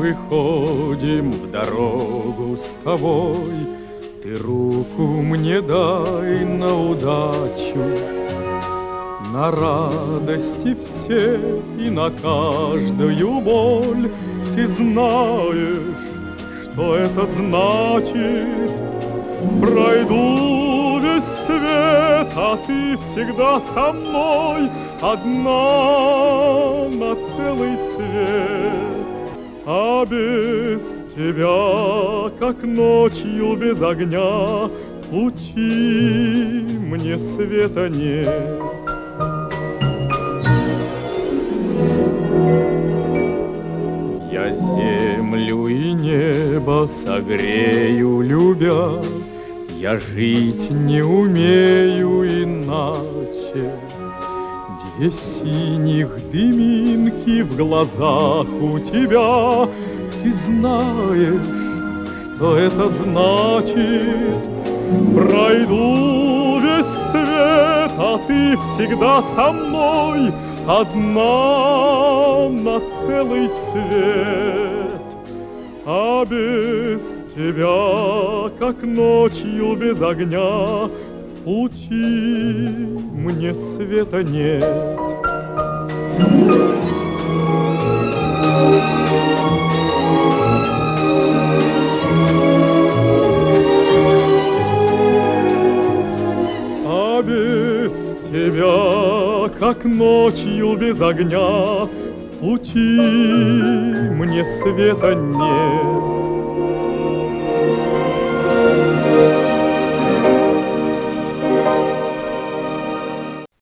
выходим в дорогу с тобой, ты руку мне дай на удачу, на радости все и на каждую боль. Ты знаешь, что это значит. Пройду весь свет, а ты всегда со мной, одна на целый свет. А без тебя, как ночью без огня, в пути мне света нет. Я землю и небо согрею, любя, я жить не умею иначе. Две синих дыминки в глазах у тебя, ты знаешь, что это значит. Пройду весь свет, а ты всегда со мной, одна на целый свет. А без тебя, как ночью без огня, в пути мне света нет. А без тебя, как ночью без огня, в пути мне света нет.